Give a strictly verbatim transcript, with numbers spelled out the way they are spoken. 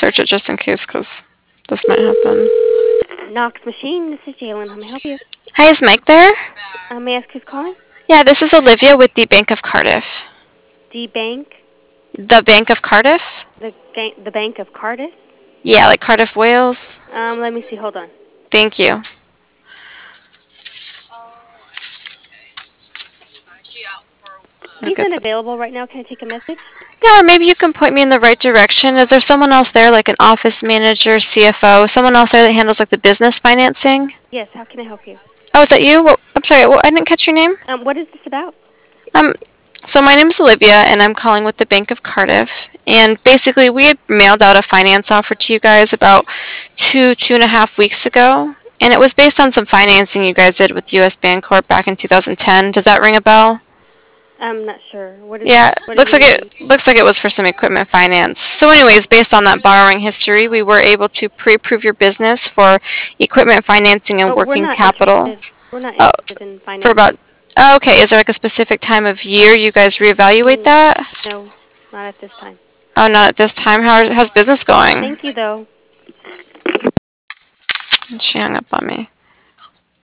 search it just in case, because this might happen. Knox Machine, this is Jalen. How may I help you? Hi, is Mike there? Uh, may I ask who's calling? Yeah, this is Olivia with the Bank of Cardiff. The bank? The Bank of Cardiff? The, ga- the Bank of Cardiff? Yeah, like Cardiff, Wales. Um, let me see. Hold on. Thank you. He's unavailable right now. Can I take a message? Yeah, or maybe you can point me in the right direction. Is there someone else there, like an office manager, C F O, someone else there that handles like the business financing? Yes, how can I help you? Oh, is that you? Well, I'm sorry, well, I didn't catch your name. Um, what is this about? Um, so my name is Olivia, and I'm calling with the Bank of Cardiff. And basically, we had mailed out a finance offer to you guys about two, two and a half weeks ago. And it was based on some financing you guys did with U S Bancorp back in two thousand ten. Does that ring a bell? I'm not sure. What is? Yeah, What do looks you like need? it looks like it was for some equipment finance. So anyways, based on that borrowing history, we were able to pre-approve your business for equipment financing and Oh, we're working not capital. interested. We're not Oh, interested in for finance. about oh, okay, is there like a specific time of year you guys reevaluate Mm, that? no, not at this time. Oh, not at this time. How how's business going? Thank you, though. She hung up on me.